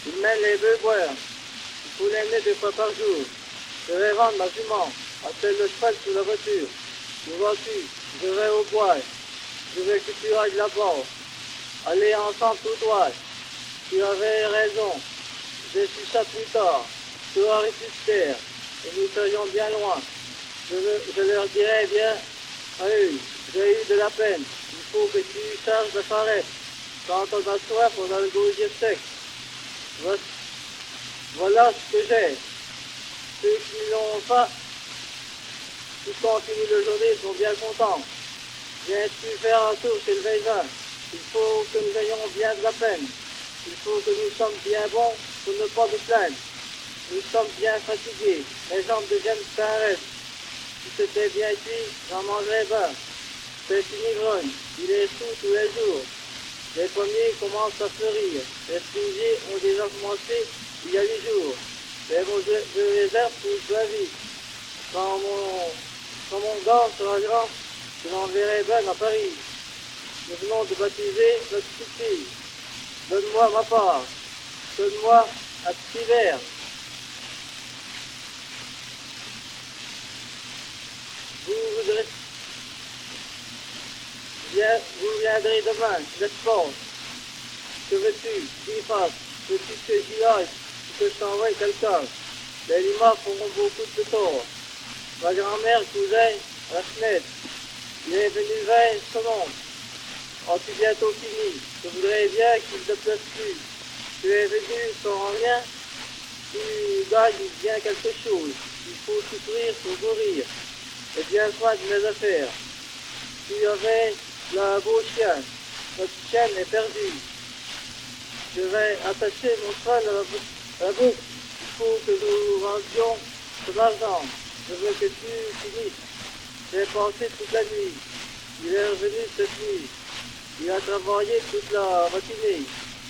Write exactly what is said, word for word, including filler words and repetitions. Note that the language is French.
Il mène les bœufs boire. Il faut l'aimer deux fois par jour. Je vais vendre ma jument. Attelle le cheval sous la voiture. Où vas-tu? Je vais au bois. Je veux que tu ailles là-bas. Allez ensemble tout droit. Tu avais raison. Je suis ça plus tard. Tu aurais pu te taire. Et nous serions bien loin. Je, veux, je leur dirais bien, allez, j'ai eu de la peine. Il faut que tu charges de farette. Quand on a soif, on a le gosier sec. Voilà ce que j'ai. Ceux qui l'ont pas, qui continuent le journée, sont bien contents. Viens-tu faire un tour chez le Vézin? Il faut que nous ayons bien de la peine. Il faut que nous sommes bien bons pour ne pas nous plaindre. Nous sommes bien fatigués. Les jambes deviennent bien raides. Si c'était bien cuit, j'en mangerais bien. C'est une ivrogne. Il est sous tous les jours. Les pommiers commencent à fleurir. Les fruitiers ont déjà commencé il y a huit jours. Les mots de, de réserve poussent la vie. Quand mon, quand mon gars sera grand, je l'enverrai bien à Paris. Nous venons de baptiser notre petite fille. Donne-moi ma part. Donne-moi un petit verre. Vous voudrez... Bien, vous viendrez demain, n'est-ce pas? Que veux-tu qu'il fasse? Veux-tu que j'y aille? Que je t'envoie quelqu'un? Les limaces feront beaucoup de tort. Ma grand-mère cousait à la fenêtre. Il est venu vingt secondes. As-tu bientôt fini? Je voudrais bien qu'il ne te plaise plus. Tu es venu sans rien. Tu gagnes bien quelque chose. Il faut souffrir pour mourir. Et bien soin de mes affaires. Tu avais un beau chien. Notre chien est perdu. Je vais attacher mon cheval à la, la boucle. Il faut que nous rendions ton argent. Je veux que tu finisses. J'ai pensé toute la nuit. Il est revenu cette nuit. Il a travaillé toute la matinée.